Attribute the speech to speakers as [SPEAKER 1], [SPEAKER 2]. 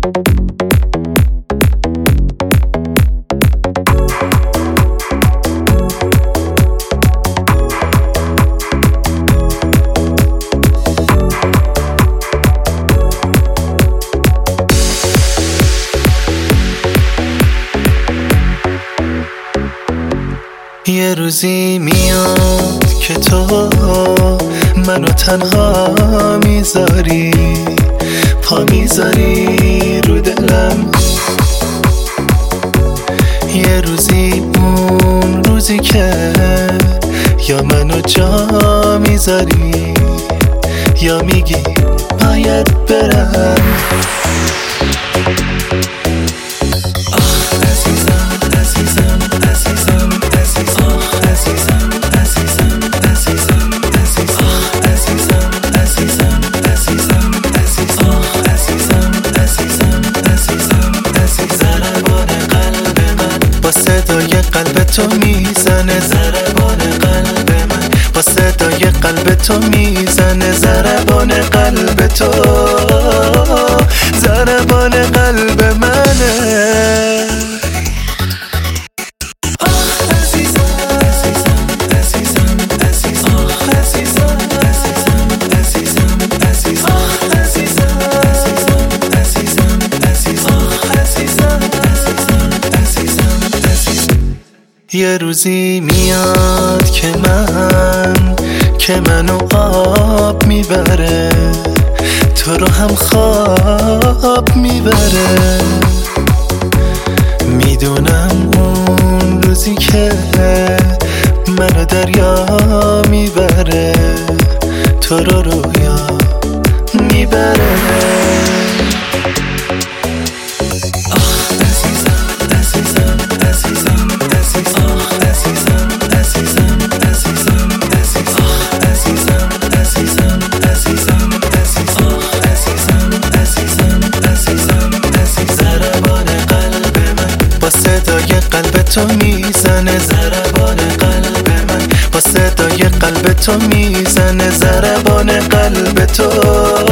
[SPEAKER 1] یه روزی میاد که تو منو تنها میذاری، پا میذاری رو دلم. یه روزی اون روزی که یا منو جا میذاری یا میگی باید برم. با صدای قلب تو میزنه ضربان قلب من، با صدای قلب تو میزنه ضربان قلب تو، ضربان قلب منه. یه روزی میاد که منو آب میبره، تو رو هم خواب میبره. میدونم اون روزی که منو دریا میبره، تو رو رویا میبره. قلب تو میزنه ضربان قلب من، با صدای قلب تو میزنه ضربان قلب تو.